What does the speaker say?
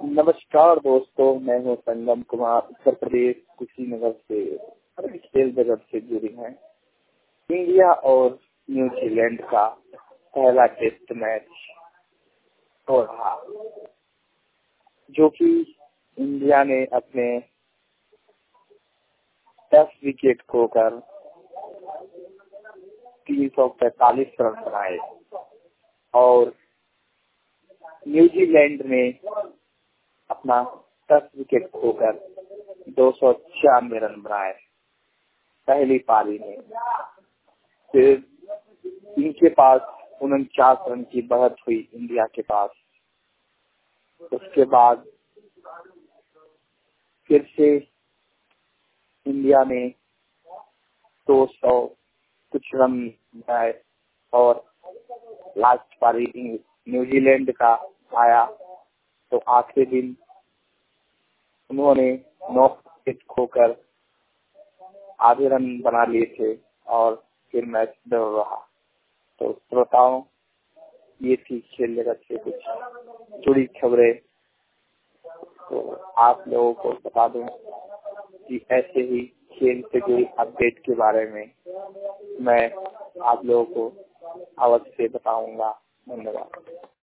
नमस्कार दोस्तों, मैं हूँ संगम कुमार, उत्तर प्रदेश कुशीनगर से। खेल जगत से जुड़ी हैं। इंडिया और न्यूजीलैंड का पहला टेस्ट मैच हो रहा, जो कि इंडिया ने अपने 10 विकेट खोकर 345 रन बनाए और न्यूजीलैंड ने अपना 10 विकेट खोकर 296 रन बनाए पहली पारी में। फिर इनके पास 49 रन की बढ़त हुई इंडिया के पास। उसके बाद फिर से इंडिया ने 200 कुछ रन बनाए और लास्ट पारी न्यूजीलैंड का आया, तो आखिरी दिन उन्होंने 9 विकेट खोकर आधे रन बना लिए थे और फिर मैच ड्रॉ रहा। तो श्रोताओं, ये थी खेल जगत से कुछ जुड़ी खबरें। तो आप लोगों को बता दूं कि ऐसे ही खेल से जुड़ी अपडेट के बारे में मैं आप लोगों को अवश्य बताऊंगा। धन्यवाद।